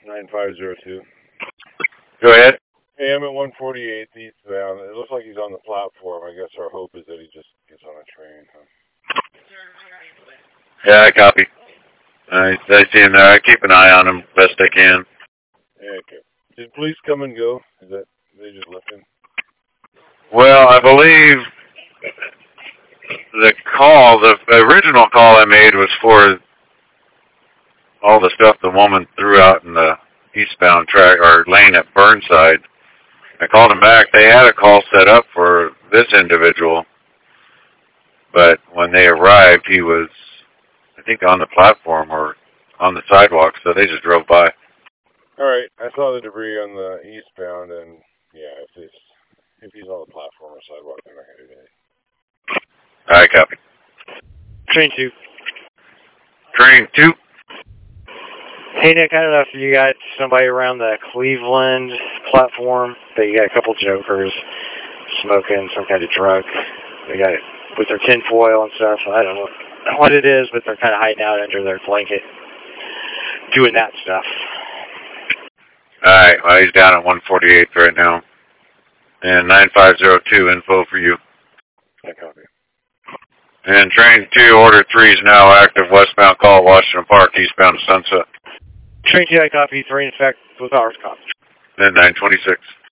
9502. Go ahead. Hey, I'm at 148 eastbound. It looks like he's on the platform. I guess our hope is that he just gets on a train. Huh? Yeah, I copy. I see him there. I keep an eye on him best I can. Yeah, okay. Did police come and go? Is that they just left him? Well, I believe the original call I made was for all the stuff the woman threw out in the eastbound track or lane at Burnside. I called him back. They had a call set up for this individual, but when they arrived, he was, I think, on the platform or on the sidewalk, so they just drove by. All right. I saw the debris on the eastbound, and yeah, if he's on the platform or sidewalk, they're not gonna do anything. All right, copy. Train 2. Train 2. Hey, Nick, I don't know if you got somebody around the Cleveland platform, but you got a couple jokers smoking some kind of drug. They got it with their tinfoil and stuff. I don't know what it is, but they're kind of hiding out under their blanket, doing that stuff. All right, well, he's down at 148 right now. And 9502 info for you. I copy. And train 2, order 3 is now active. Westbound call Washington Park, eastbound to Sunset. Train 2, I copy. 3 in effect with ours copy. And 926.